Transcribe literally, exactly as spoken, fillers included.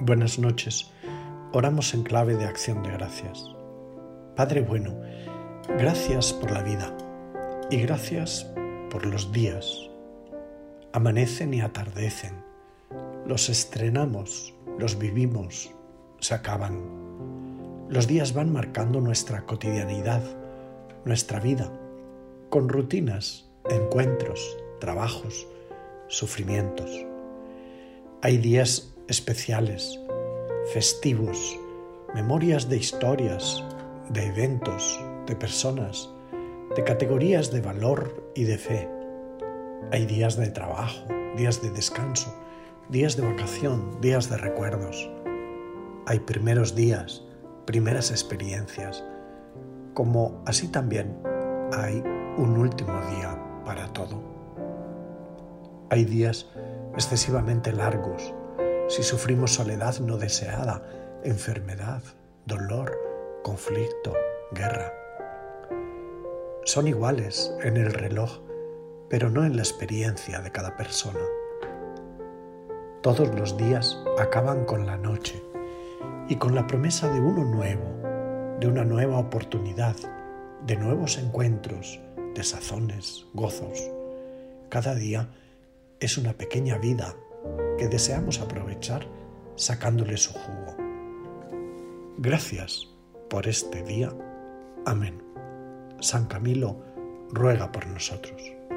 Buenas noches. Oramos en clave de acción de gracias. Padre bueno, gracias por la vida y gracias por los días. Amanecen y atardecen. Los estrenamos, los vivimos, se acaban. Los días van marcando nuestra cotidianidad, nuestra vida, con rutinas, encuentros, trabajos, sufrimientos. Hay días especiales, festivos, memorias de historias, de eventos, de personas, de categorías de valor y de fe. Hay días de trabajo, días de descanso, días de vacación, días de recuerdos. Hay primeros días, primeras experiencias, como así también hay un último día para todo. Hay días excesivamente largos, si sufrimos soledad no deseada, enfermedad, dolor, conflicto, guerra. Son iguales en el reloj, pero no en la experiencia de cada persona. Todos los días acaban con la noche y con la promesa de uno nuevo, de una nueva oportunidad, de nuevos encuentros, de sazones, gozos. Cada día es una pequeña vida que deseamos aprovechar sacándole su jugo. Gracias por este día. Amén. San Camilo ruega por nosotros.